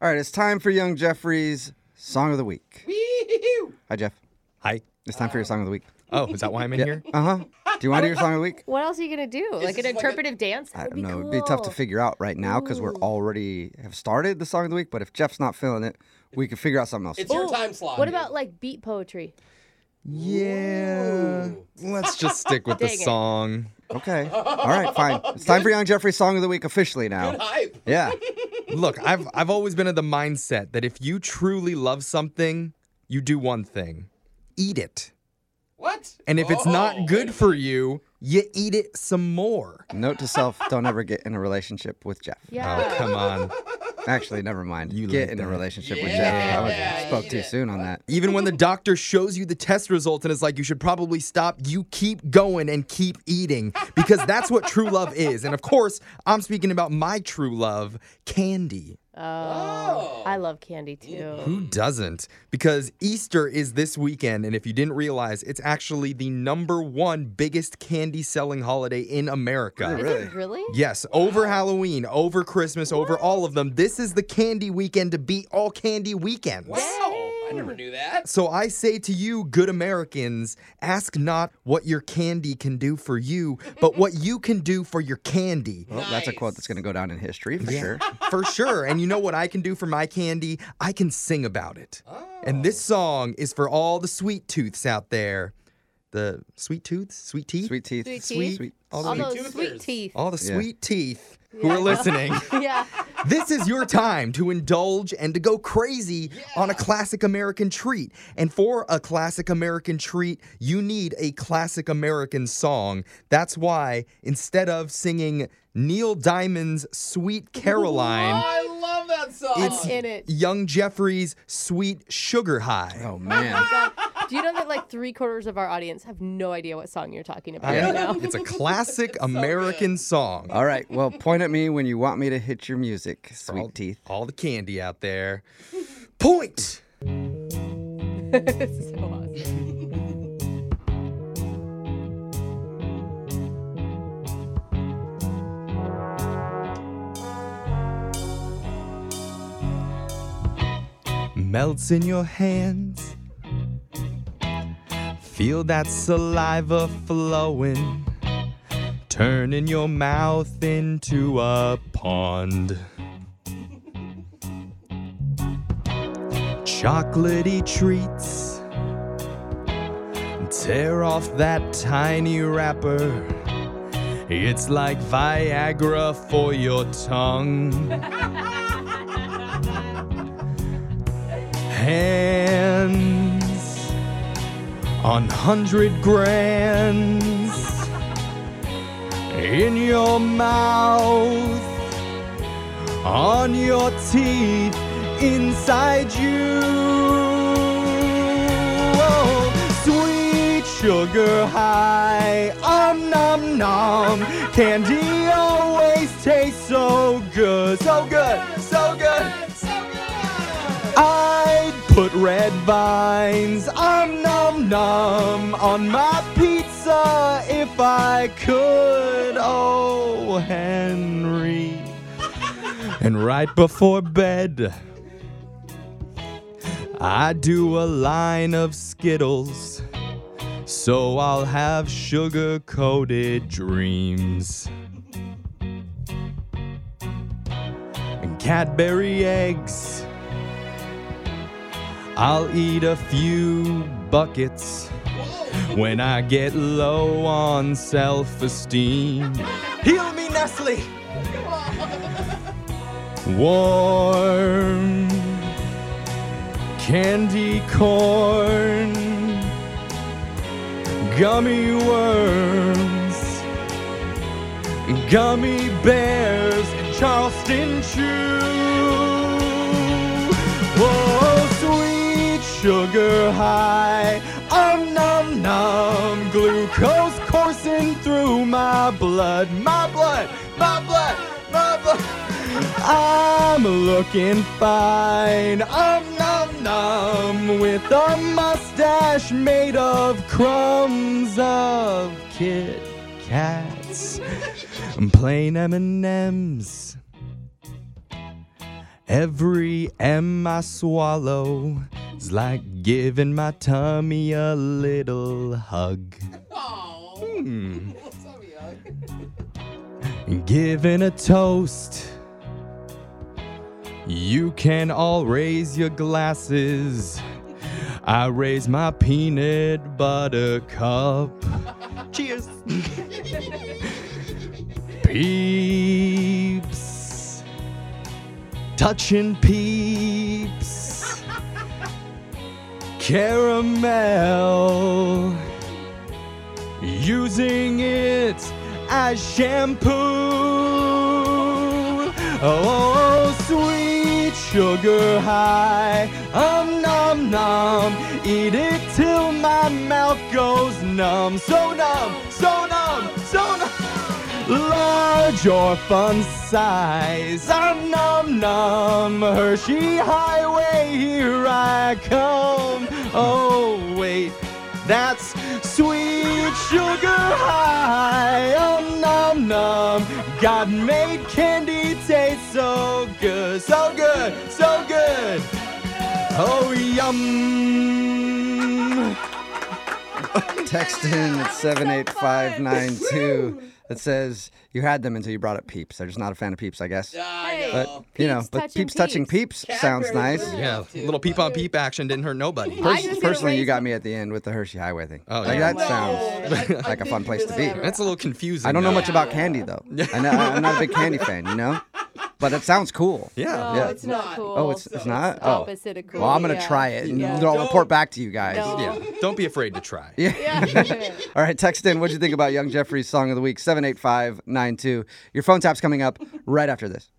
All right, it's time for Young Jeffrey's Song of the Week. Wee-hoo. Hi, Jeff. Hi. It's time for your Song of the Week. Oh, is that why I'm in here? Uh-huh. Do you want to do your Song of the Week? What else are you going to do? Like an this like interpretive dance? I That would don't be know. cool. It'd be tough to figure out right now because we're already have started the Song of the Week, but if Jeff's not feeling it, we can figure out something else. It's your time slot. What about like beat poetry? Yeah. Let's just stick with the Dang it. song. Okay. All right, fine. It's time for Young Jeffrey's Song of the Week officially now. Good hype. Yeah. Look, I've always been of the mindset that if you truly love something, you do one thing. Eat it. What? And if it's not good for you, you eat it some more. Note to self, don't ever get in a relationship with Jeff. Yeah. Oh, come on. Actually, never mind. You get like in a that. relationship with Yeah, Jeff. yeah, I spoke eat too it. soon on that. Even when the doctor shows you the test results and is like, you should probably stop, you keep going and keep eating because that's what true love is. And of course, I'm speaking about my true love, candy. Oh, I love candy too. Who doesn't? Because Easter is this weekend, and if you didn't realize, it's actually the #1 biggest candy selling holiday in America. Is Really? it really? Yes, over Halloween, over Christmas, over all of them. This is the candy weekend to beat all candy weekends. Wow. I never knew that. So I say to you, good Americans, ask not what your candy can do for you, but what you can do for your candy. Well, that's a Nice. quote that's going to go down in history for sure. For sure. And you know what I can do for my candy? I can sing about it. And this song is for all the sweet tooths out there. The sweet tooths? Sweet teeth? Sweet teeth. Sweet teeth. Sweet. All All the, those toothers. sweet teeth. all the Yeah. sweet teeth who are listening. Yeah. This is your time to indulge and to go crazy on a classic American treat. And for a classic American treat, you need a classic American song. That's why instead of singing Neil Diamond's Sweet Caroline, I love that song. it's in it. Young Jeffrey's Sweet Sugar High. Oh, man. God. Do you know that like 3/4 of our audience have no idea what song you're talking about Yeah. right now? It's a classic American song. All right. Well, point at me when you want me to hit your music, sweet teeth. All the candy out there. Point! It's so awesome. Melts in your hands. Feel that saliva flowing, turning your mouth into a pond. Chocolatey treats, tear off that tiny wrapper. It's like Viagra for your tongue. Hands on 100 grands in your mouth, on your teeth, inside you. Oh, sweet sugar high, nom nom. Candy always tastes so good, so good, so good. I'd put red vines, nom nom, on my pizza if I could. Oh, Henry. And right before bed, I do a line of Skittles, so I'll have sugar-coated dreams. And Cadbury eggs, I'll eat a few buckets when I get low on self-esteem. Heal me, Nestle! Warm candy corn, gummy worms, gummy bears, and Charleston Chew. Whoa, sweet sugar high, nom nom, glucose coursing through my blood, my blood, my blood, my blood. I'm looking fine, nom nom, with a mustache made of crumbs of Kit Kats, plain M&Ms, Every M I swallow is like giving my tummy a little hug. Oh. So young. Giving a toast. You can all raise your glasses. I raise my peanut butter cup. Cheers. Peeps. Touching peeps. Caramel. Using it as shampoo. Oh, sweet sugar high. Nom nom. Eat it till my mouth goes numb. So numb, so numb, so numb. Large or fun size. Nom nom. Hershey Highway, here I come. Oh, wait. That's sweet sugar high. Nom nom. God made candy taste so good, so good, so good. Oh, yum. Text in at 78592 that says you had them until you brought up Peeps. They're just not a fan of Peeps, I guess. I But, know. Peeps touching Peeps sounds Cadbury's nice. good. Yeah, Too, little peep on but- peep action didn't hurt nobody. I just gonna Personally, you raise got them. me at the end with the Hershey Highway thing. Oh, Like, yeah. that sounds like a fun place to be. That's a little confusing. I don't know though. much about candy, though. I'm not a big candy fan, you know? But it sounds cool. Yeah. No, Yeah. it's not Not. cool. Oh, it's not? Oh. Opposite of cool. Well, I'm going to yeah. try it, and Yeah. I'll report back to you guys. No. Yeah. Don't be afraid to try. Yeah. Yeah. All right, text in. What'd you think about Young Jeffrey's Song of the Week? 78592. Your phone tap's coming up right after this.